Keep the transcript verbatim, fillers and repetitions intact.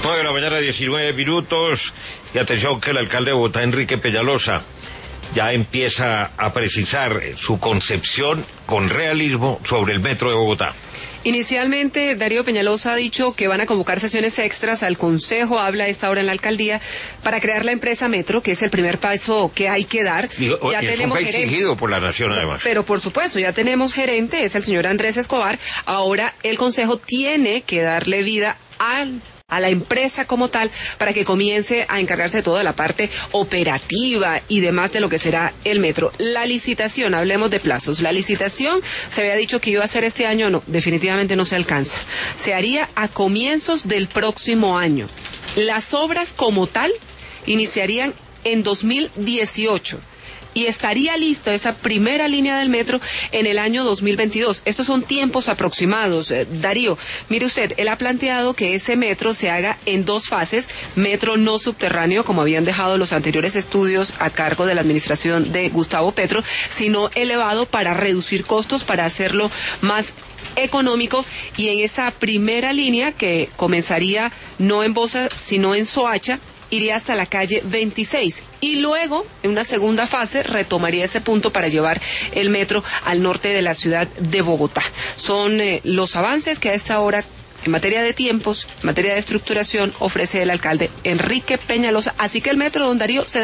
nueve de la mañana, diecinueve minutos, y atención que el alcalde de Bogotá, Enrique Peñalosa, ya empieza a precisar su concepción con realismo sobre el metro de Bogotá. Inicialmente, Darío Peñalosa ha dicho que van a convocar sesiones extras al Consejo, habla a esta hora en la alcaldía, para crear la empresa Metro, que es el primer paso que hay que dar. Digo, ya y tenemos eso fue exigido por la Nación, además. Pero por supuesto, ya tenemos gerente, es el señor Andrés Escobar. Ahora el Consejo tiene que darle vida al a la empresa como tal, para que comience a encargarse de toda la parte operativa y demás de lo que será el metro. La licitación, hablemos de plazos. La licitación se había dicho que iba a ser este año, no, definitivamente no se alcanza. Se haría a comienzos del próximo año. Las obras como tal iniciarían en dos mil dieciocho. Y estaría lista esa primera línea del metro en el año dos mil veintidós. Estos son tiempos aproximados. Eh, Darío, mire usted, él ha planteado que ese metro se haga en dos fases, metro no subterráneo, como habían dejado los anteriores estudios a cargo de la administración de Gustavo Petro, sino elevado para reducir costos, para hacerlo más económico, y en esa primera línea que comenzaría no en Bosa, sino en Soacha, iría hasta la calle veintiséis y luego, en una segunda fase, retomaría ese punto para llevar el metro al norte de la ciudad de Bogotá. Son eh, los avances que a esta hora, en materia de tiempos, en materia de estructuración, ofrece el alcalde Enrique Peñalosa. Así que el metro, don Darío, se